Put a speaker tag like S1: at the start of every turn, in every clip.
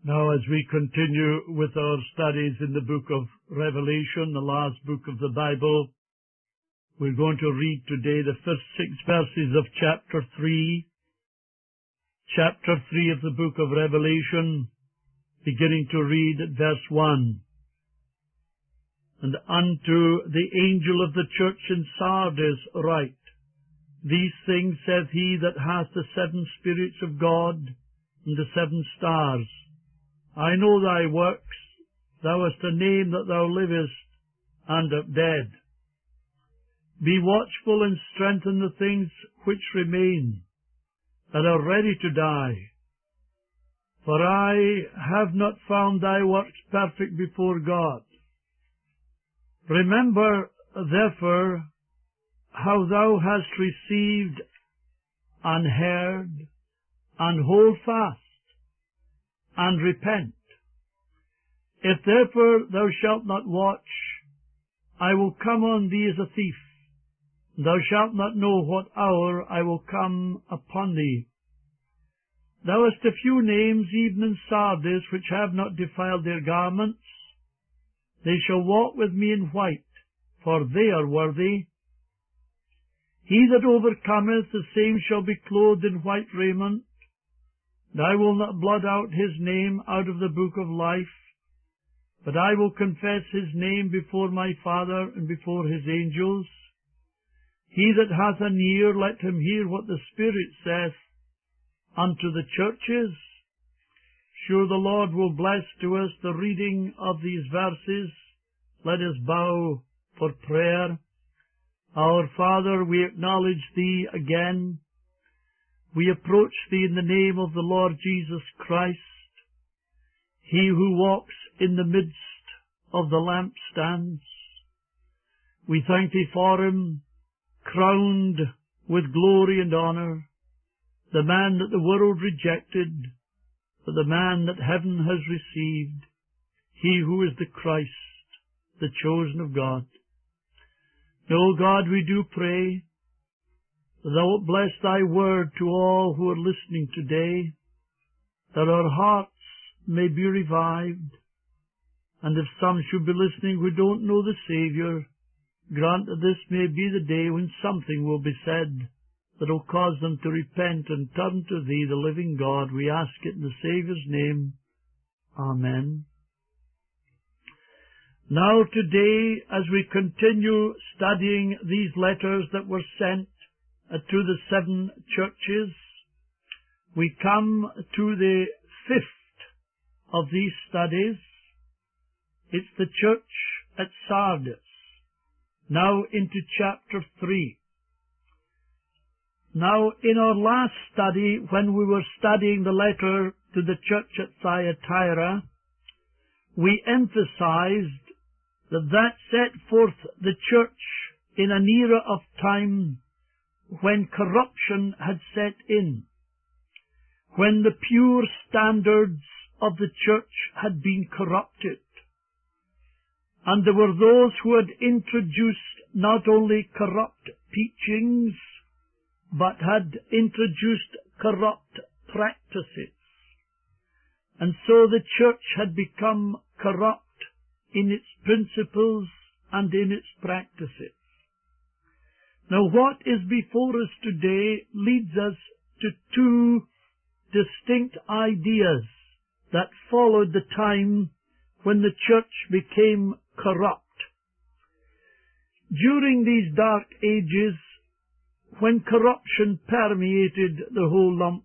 S1: Now, as we continue with our studies in the book of Revelation, the last book of the Bible, we're going to read today the first 6 verses of chapter 3. Chapter 3 of the book of Revelation, beginning to read at verse 1. And unto the angel of the church in Sardis write, These things saith he that hath the 7 spirits of God and the 7 stars. I know thy works, thou hast a name that thou livest, and art dead. Be watchful and strengthen the things which remain, that are ready to die. For I have not found thy works perfect before God. Remember, therefore, how thou hast received and heard, and hold fast, and repent. If therefore thou shalt not watch, I will come on thee as a thief. Thou shalt not know what hour I will come upon thee. Thou hast a few names, even in Sardis, which have not defiled their garments. They shall walk with me in white, for they are worthy. He that overcometh, the same shall be clothed in white raiment. And I will not blot out his name out of the book of life, but I will confess his name before my Father and before his angels. He that hath an ear, let him hear what the Spirit saith unto the churches. Sure the Lord will bless to us the reading of these verses. Let us bow for prayer. Our Father, we acknowledge Thee again. We approach Thee in the name of the Lord Jesus Christ, He who walks in the midst of the lampstands. We thank Thee for Him, crowned with glory and honour, the man that the world rejected, but the man that heaven has received, He who is the Christ, the chosen of God. O God, we do pray that Thou wilt bless Thy word to all who are listening today, that our hearts may be revived, and if some should be listening who don't know the Saviour, grant that this may be the day when something will be said that will cause them to repent and turn to Thee, the living God. We ask it in the Saviour's name. Amen. Now today, as we continue studying these letters that were sent to the 7 churches, we come to the 5th of these studies. It's the church at Sardis. Now into chapter 3. Now, in our last study, when we were studying the letter to the church at Thyatira, we emphasized that set forth the church in an era of time when corruption had set in, when the pure standards of the church had been corrupted, and there were those who had introduced not only corrupt teachings, but had introduced corrupt practices. And so the church had become corrupt in its principles and in its practices. Now what is before us today leads us to 2 distinct ideas that followed the time when the church became corrupt. During these dark ages, when corruption permeated the whole lump,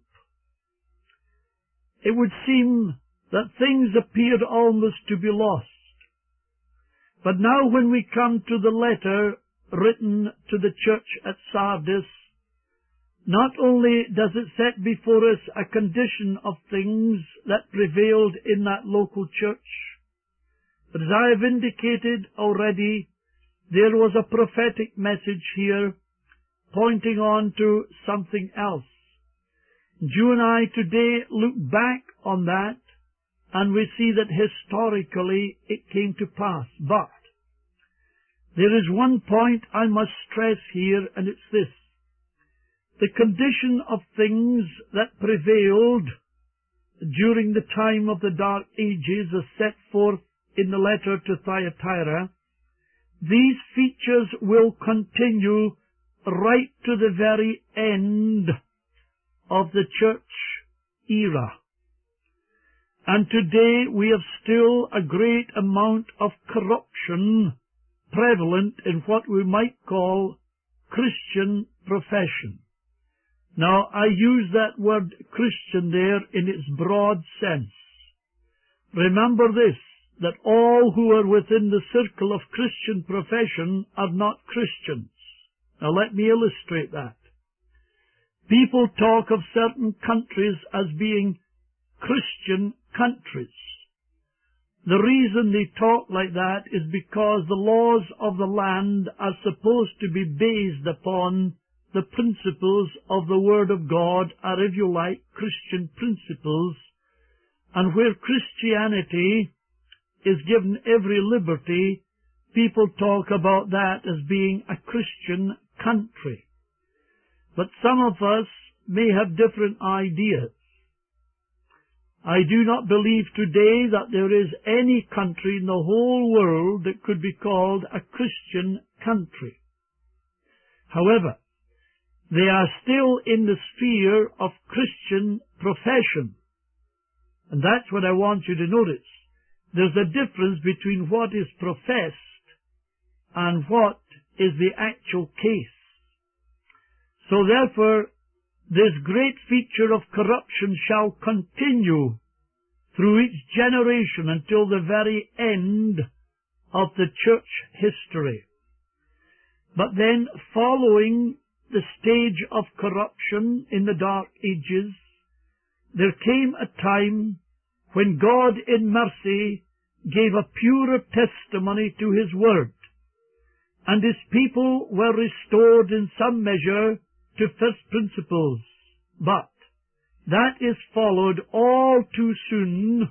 S1: it would seem that things appeared almost to be lost. But now when we come to the letter written to the church at Sardis, not only does it set before us a condition of things that prevailed in that local church, but as I have indicated already, there was a prophetic message here pointing on to something else. You and I today look back on that, and we see that historically it came to pass. But there is one point I must stress here, and it's this. The condition of things that prevailed during the time of the Dark Ages as set forth in the letter to Thyatira, these features will continue right to the very end of the church era. And today we have still a great amount of corruption prevalent in what we might call Christian profession. Now, I use that word Christian there in its broad sense. Remember this, that all who are within the circle of Christian profession are not Christians. Now, let me illustrate that. People talk of certain countries as being Christian countries. The reason they talk like that is because the laws of the land are supposed to be based upon the principles of the Word of God, or if you like, Christian principles, and where Christianity is given every liberty, people talk about that as being a Christian country. But some of us may have different ideas. I do not believe today that there is any country in the whole world that could be called a Christian country. However, they are still in the sphere of Christian profession. And that's what I want you to notice. There's a difference between what is professed and what is the actual case. So therefore, this great feature of corruption shall continue through each generation until the very end of the church history. But then, following the stage of corruption in the Dark Ages, there came a time when God in mercy gave a purer testimony to His Word, and His people were restored in some measure to first principles. But that is followed all too soon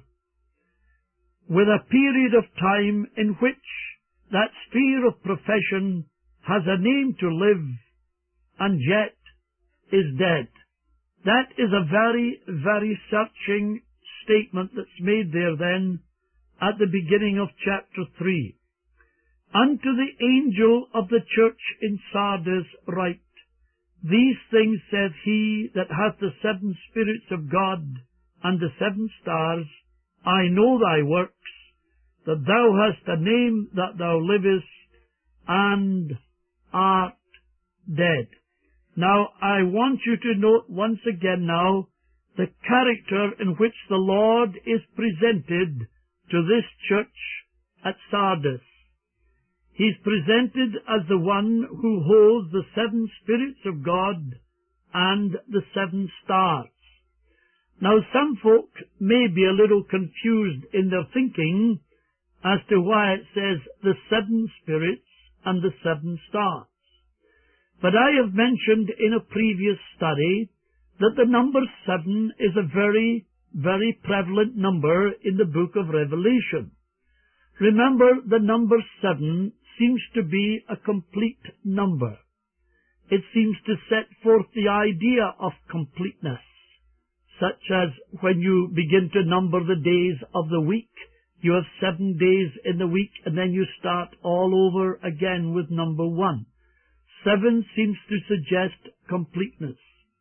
S1: with a period of time in which that sphere of profession has a name to live and yet is dead. That is a very, very searching statement that's made there then at the beginning of chapter 3. Unto the angel of the church in Sardis write, These things saith he that hath the 7 spirits of God and the 7 stars, I know thy works, that thou hast a name that thou livest, and art dead. Now, I want you to note once again now the character in which the Lord is presented to this church at Sardis. He's presented as the one who holds the 7 spirits of God and the 7 stars. Now, some folk may be a little confused in their thinking as to why it says the 7 spirits and the 7 stars. But I have mentioned in a previous study that the number 7 is a very, very prevalent number in the book of Revelation. Remember, the number 7 seems to be a complete number. It seems to set forth the idea of completeness, such as when you begin to number the days of the week, you have 7 days in the week, and then you start all over again with number 1. 7 seems to suggest completeness.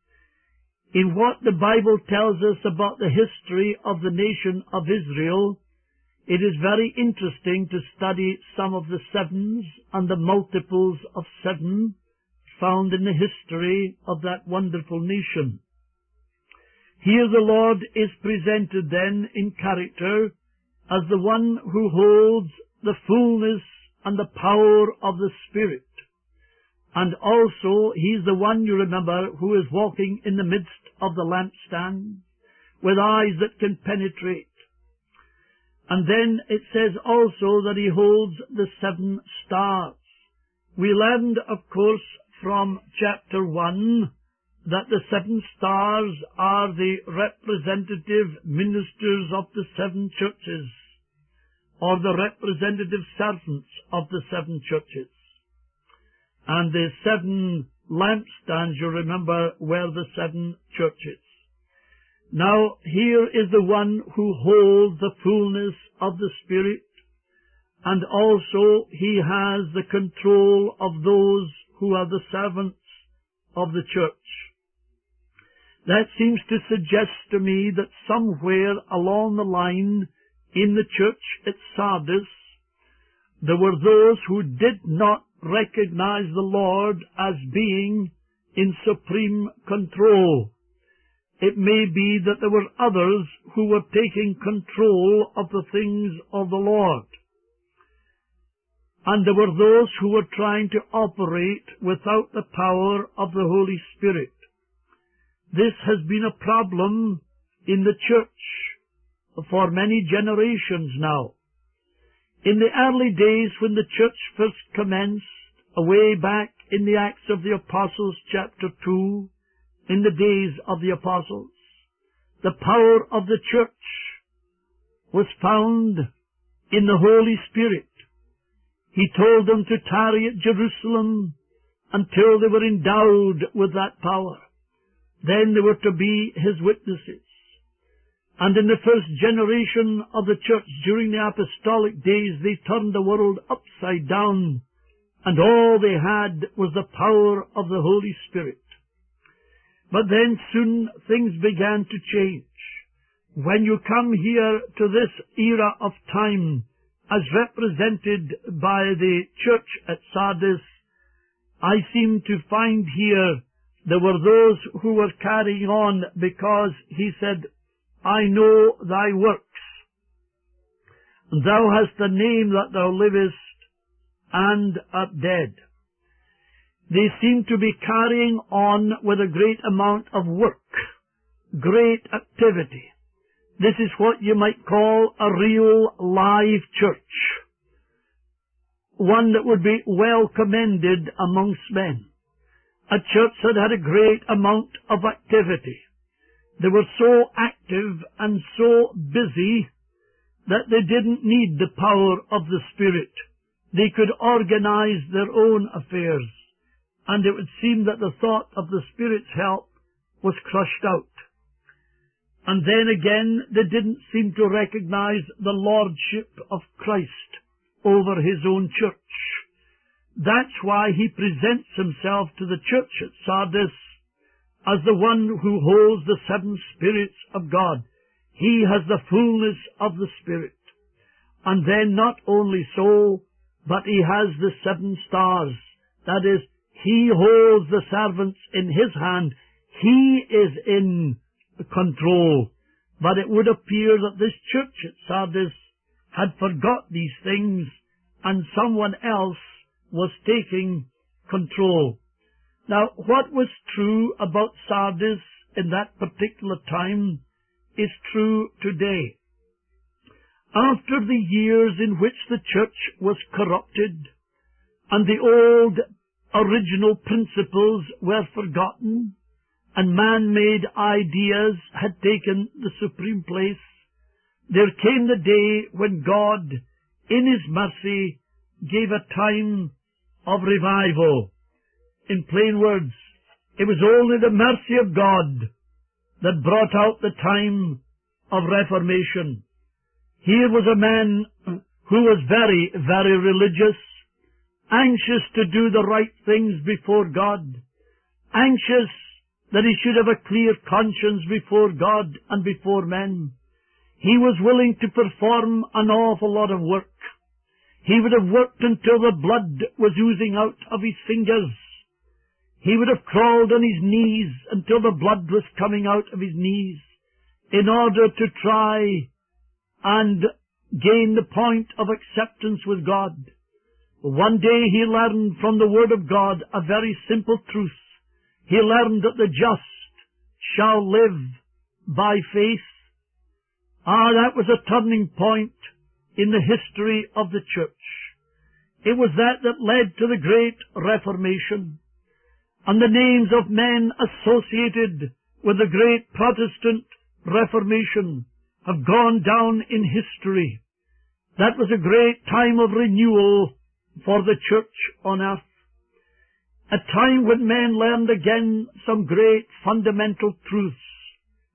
S1: In what the Bible tells us about the history of the nation of Israel, it is very interesting to study some of the 7s and the multiples of 7 found in the history of that wonderful nation. Here the Lord is presented then in character as the one who holds the fullness and the power of the Spirit. And also, He's the one, you remember, who is walking in the midst of the lampstand with eyes that can penetrate. And then it says also that He holds the 7 stars. We learned, of course, from chapter 1 that the 7 stars are the representative ministers of the 7 churches, or the representative servants of the 7 churches. And the 7 lampstands, you remember, were the 7 churches. Now here is the one who holds the fullness of the Spirit, and also he has the control of those who are the servants of the church. That seems to suggest to me that somewhere along the line in the church at Sardis, there were those who did not recognize the Lord as being in supreme control. It may be that there were others who were taking control of the things of the Lord. And there were those who were trying to operate without the power of the Holy Spirit. This has been a problem in the church for many generations now. In the early days when the church first commenced, away back in the Acts of the Apostles chapter 2, in the days of the Apostles, the power of the church was found in the Holy Spirit. He told them to tarry at Jerusalem until they were endowed with that power. Then they were to be His witnesses. And in the first generation of the church during the apostolic days, they turned the world upside down, and all they had was the power of the Holy Spirit. But then soon things began to change. When you come here to this era of time, as represented by the church at Sardis, I seem to find here there were those who were carrying on because he said, I know thy works, and thou hast a name that thou livest, and art dead. They seem to be carrying on with a great amount of work, great activity. This is what you might call a real live church, one that would be well commended amongst men. A church that had a great amount of activity. They were so active and so busy that they didn't need the power of the Spirit. They could organize their own affairs, and it would seem that the thought of the Spirit's help was crushed out. And then again, they didn't seem to recognize the lordship of Christ over His own church. That's why He presents Himself to the church at Sardis as the one who holds the seven spirits of God. He has the fullness of the Spirit. And then not only so, but He has the seven stars. That is, He holds the servants in His hand. He is in control. But it would appear that this church at Sardis had forgot these things, and someone else was taking control. Now, what was true about Sardis in that particular time is true today. After the years in which the church was corrupted, and the old original principles were forgotten, and man-made ideas had taken the supreme place, there came the day when God, in His mercy, gave a time of revival. In plain words, it was only the mercy of God that brought out the time of Reformation. Here was a man who was very, very religious, anxious to do the right things before God, anxious that he should have a clear conscience before God and before men. He was willing to perform an awful lot of work. He would have worked until the blood was oozing out of his fingers. He would have crawled on his knees until the blood was coming out of his knees in order to try and gain the point of acceptance with God. One day he learned from the Word of God a very simple truth. He learned that the just shall live by faith. That was a turning point in the history of the church. It was that led to the great Reformation. And the names of men associated with the great Protestant Reformation have gone down in history. That was a great time of renewal for the church on earth. A time when men learned again some great fundamental truths.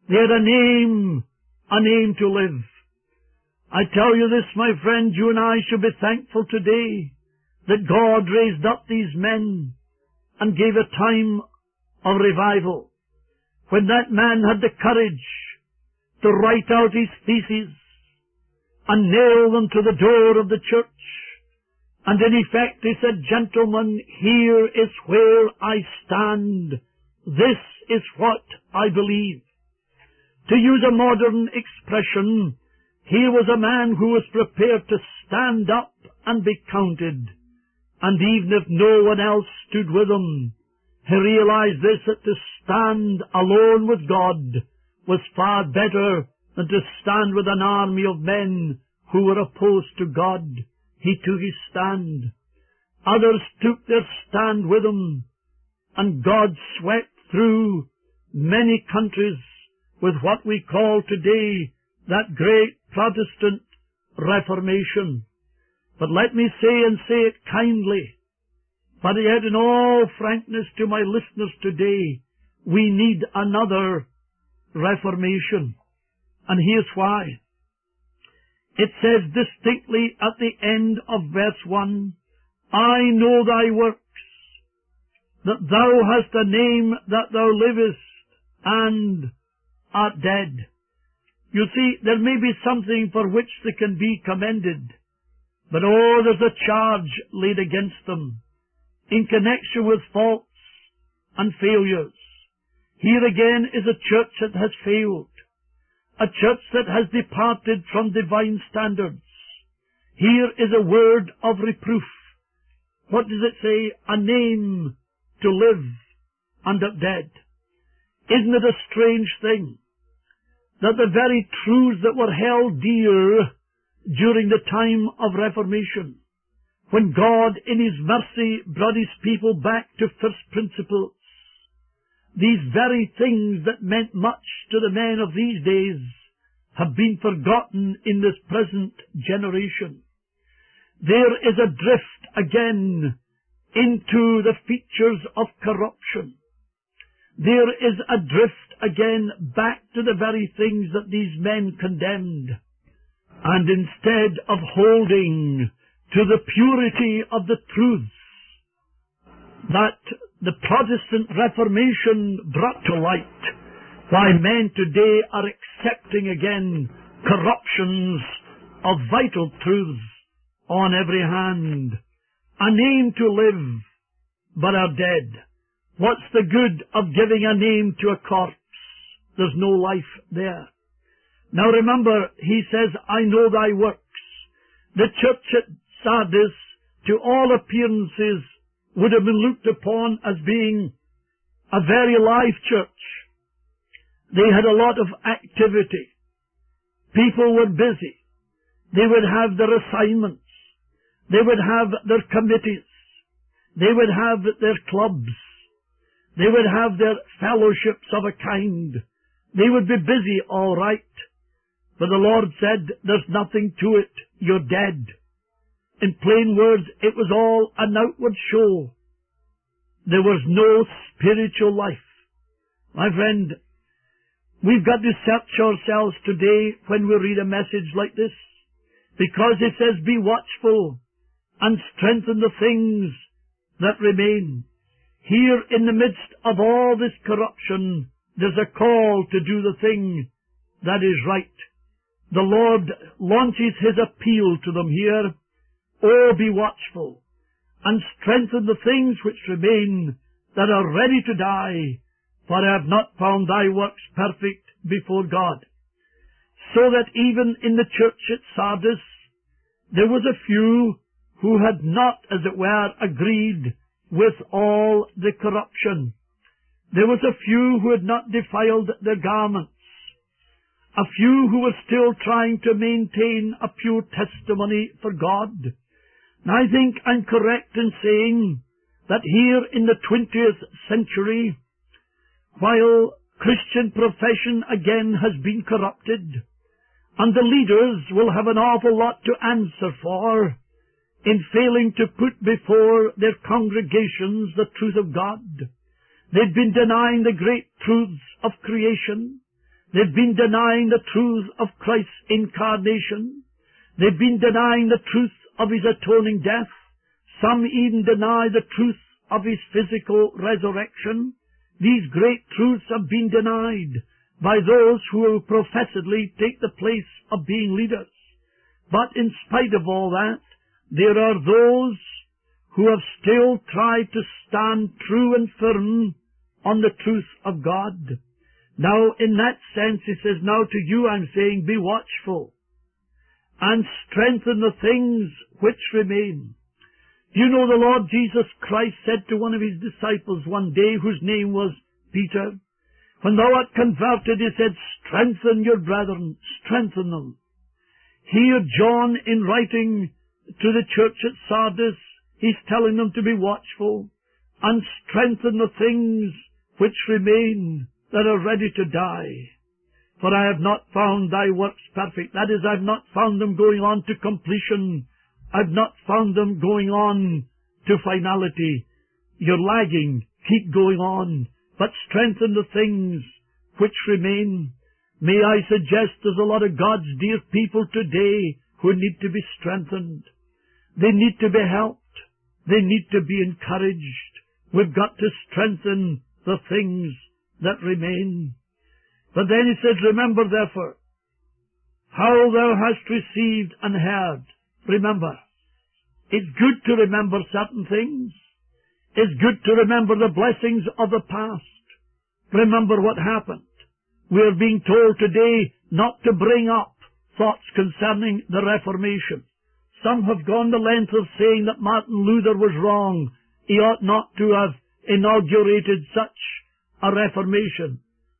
S1: They had a name to live. I tell you this, my friend, you and I should be thankful today that God raised up these men and gave a time of revival, when that man had the courage to write out his theses and nail them to the door of the church. And in effect he said, gentlemen, here is where I stand. This is what I believe. To use a modern expression, here was a man who was prepared to stand up and be counted. And even if no one else stood with him, he realized this, that to stand alone with God was far better than to stand with an army of men who were opposed to God. He took his stand. Others took their stand with him, and God swept through many countries with what we call today that great Protestant Reformation. But let me say, and say it kindly, but yet in all frankness to my listeners today, we need another Reformation. And here's why. It says distinctly at the end of verse 1, I know thy works, that thou hast a name that thou livest, and art dead. You see, there may be something for which they can be commended, but there's a charge laid against them in connection with faults and failures. Here again is a church that has failed, a church that has departed from divine standards. Here is a word of reproof. What does it say? A name to live and up dead. Isn't it a strange thing that the very truths that were held dear during the time of Reformation, when God in His mercy brought His people back to first principles, these very things that meant much to the men of these days have been forgotten in this present generation. There is a drift again into the features of corruption. There is a drift again back to the very things that these men condemned. And instead of holding to the purity of the truths that the Protestant Reformation brought to light, why men today are accepting again corruptions of vital truths on every hand. A name to live, but are dead. What's the good of giving a name to a corpse? There's no life there. Now remember, he says, I know thy works. The church at Sardis, to all appearances, would have been looked upon as being a very live church. They had a lot of activity. People were busy. They would have their assignments. They would have their committees. They would have their clubs. They would have their fellowships of a kind. They would be busy, all right. But the Lord said, there's nothing to it. You're dead. In plain words, it was all an outward show. There was no spiritual life. My friend, we've got to search ourselves today when we read a message like this, because it says, be watchful and strengthen the things that remain. Here in the midst of all this corruption, there's a call to do the thing that is right. The Lord launches His appeal to them here. Oh, be watchful and strengthen the things which remain that are ready to die, for I have not found thy works perfect before God. So that even in the church at Sardis, there was a few who had not, as it were, agreed with all the corruption. There was a few who had not defiled their garments. A few who were still trying to maintain a pure testimony for God. And I think I'm correct in saying that here in the 20th century, while Christian profession again has been corrupted, and the leaders will have an awful lot to answer for in failing to put before their congregations the truth of God. They've been denying the great truths of creation. They've been denying the truth of Christ's incarnation. They've been denying the truth of His atoning death. Some even deny the truth of His physical resurrection. These great truths have been denied by those who professedly take the place of being leaders. But in spite of all that, there are those who have still tried to stand true and firm on the truth of God. Now, in that sense, He says, now to you I'm saying, be watchful and strengthen the things which remain. You know, the Lord Jesus Christ said to one of His disciples one day, whose name was Peter, when thou art converted, He said, strengthen your brethren, strengthen them. Here, John, in writing to the church at Sardis, he's telling them to be watchful and strengthen the things which remain that are ready to die. For I have not found thy works perfect. That is, I've not found them going on to completion. I've not found them going on to finality. You're lagging. Keep going on. But strengthen the things which remain. May I suggest there's a lot of God's dear people today who need to be strengthened. They need to be helped. They need to be encouraged. We've got to strengthen the things that remain. But then He says, remember therefore how thou hast received and heard. Remember. It's good to remember certain things. It's good to remember the blessings of the past. Remember what happened. We are being told today not to bring up thoughts concerning the Reformation. Some have gone the length of saying that Martin Luther was wrong. He ought not to have inaugurated such a Reformation.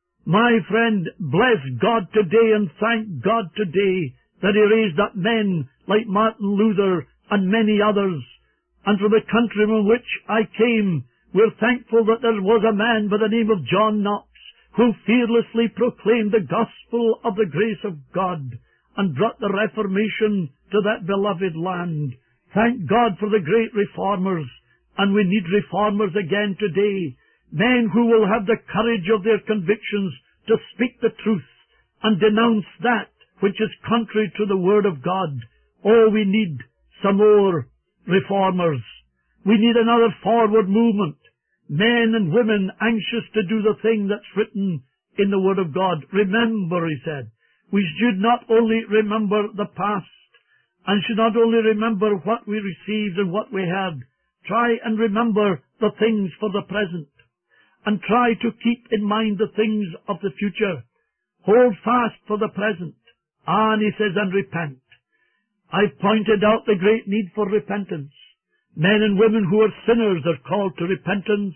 S1: My friend, bless God today and thank God today that He raised up men like Martin Luther and many others. And from the country from which I came, we're thankful that there was a man by the name of John Knox who fearlessly proclaimed the gospel of the grace of God and brought the Reformation to that beloved land. Thank God for the great reformers, and we need reformers again today. Men who will have the courage of their convictions to speak the truth and denounce that which is contrary to the Word of God. Oh, we need some more reformers. We need another forward movement. Men and women anxious to do the thing that's written in the Word of God. Remember, He said, we should not only remember the past, and should not only remember what we received and what we had. Try and remember the things for the present, and try to keep in mind the things of the future. Hold fast for the present. And He says, and repent. I've pointed out the great need for repentance. Men and women who are sinners are called to repentance.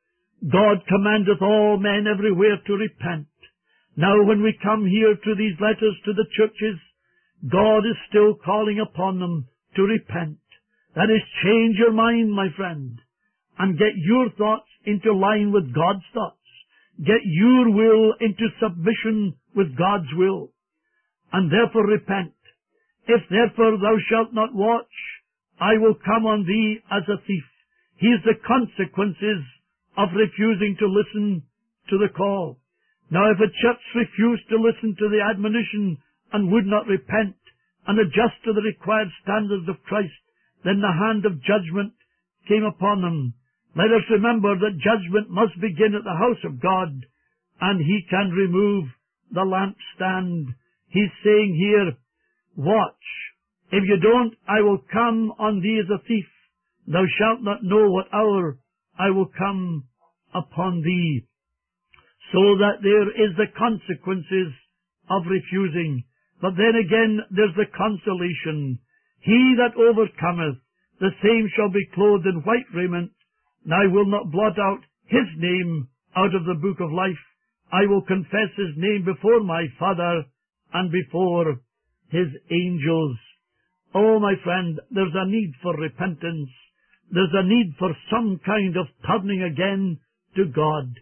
S1: God commandeth all men everywhere to repent. Now when we come here to these letters to the churches, God is still calling upon them to repent. That is, change your mind, my friend, and get your thoughts into line with God's thoughts. Get your will into submission with God's will, and therefore repent. If therefore thou shalt not watch, I will come on thee as a thief. Here's the consequences of refusing to listen to the call. Now, if a church refused to listen to the admonition and would not repent and adjust to the required standards of Christ, then the hand of judgment came upon them. Let us remember that judgment must begin at the house of God, and He can remove the lampstand. He's saying here, watch. If you don't, I will come on thee as a thief. Thou shalt not know what hour I will come upon thee. So that there is the consequences of refusing. But then again, there's the consolation. He that overcometh, the same shall be clothed in white raiment, and I will not blot out his name out of the book of life. I will confess his name before my Father and before his angels. Oh, my friend, there's a need for repentance. There's a need for some kind of turning again to God.